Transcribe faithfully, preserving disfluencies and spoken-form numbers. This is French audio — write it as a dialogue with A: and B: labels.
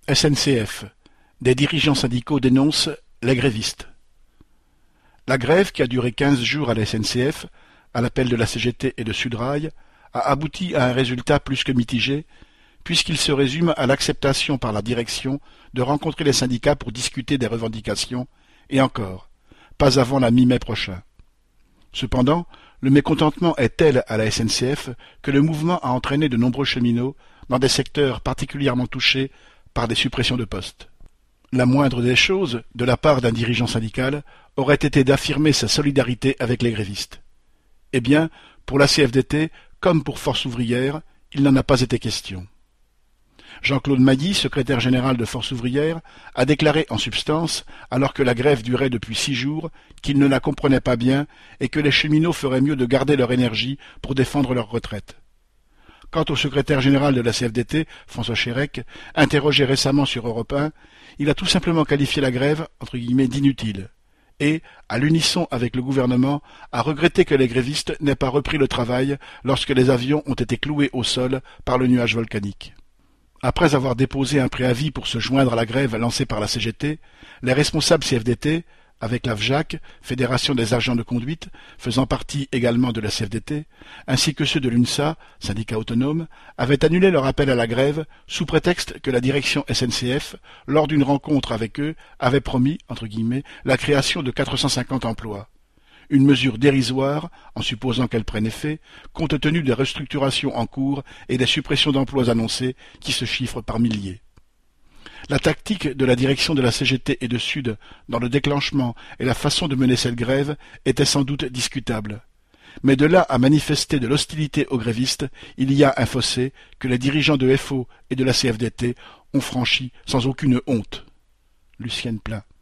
A: S N C F. Des dirigeants syndicaux dénoncent les grévistes. La grève, qui a duré quinze jours à la S N C F, à l'appel de la C G T et de Sudrail, a abouti à un résultat plus que mitigé, puisqu'il se résume à l'acceptation par la direction de rencontrer les syndicats pour discuter des revendications, et encore, pas avant la mi-mai prochain. Cependant, le mécontentement est tel à la S N C F que le mouvement a entraîné de nombreux cheminots dans des secteurs particulièrement touchés par des suppressions de postes. La moindre des choses, de la part d'un dirigeant syndical, aurait été d'affirmer sa solidarité avec les grévistes. Eh bien, pour la C F D T, comme pour Force ouvrière, il n'en a pas été question. Jean-Claude Mailly, secrétaire général de Force ouvrière, a déclaré en substance, alors que la grève durait depuis six jours, qu'il ne la comprenait pas bien et que les cheminots feraient mieux de garder leur énergie pour défendre leur retraite. Quant au secrétaire général de la C F D T, François Chérec, interrogé récemment sur Europe un, il a tout simplement qualifié la grève entre guillemets d'inutile et, à l'unisson avec le gouvernement, a regretté que les grévistes n'aient pas repris le travail lorsque les avions ont été cloués au sol par le nuage volcanique. Après avoir déposé un préavis pour se joindre à la grève lancée par la C G T, les responsables C F D T, avec la F J A C, Fédération des agents de conduite, faisant partie également de la C F D T, ainsi que ceux de l'U N S A, syndicat autonome, avaient annulé leur appel à la grève sous prétexte que la direction S N C F, lors d'une rencontre avec eux, avait promis, entre guillemets, la création de quatre cent cinquante emplois. Une mesure dérisoire, en supposant qu'elle prenne effet, compte tenu des restructurations en cours et des suppressions d'emplois annoncées qui se chiffrent par milliers. La tactique de la direction de la C G T et de Sud dans le déclenchement et la façon de mener cette grève était sans doute discutable. Mais de là à manifester de l'hostilité aux grévistes, il y a un fossé que les dirigeants de F O et de la C F D T ont franchi sans aucune honte. Lucienne Plain.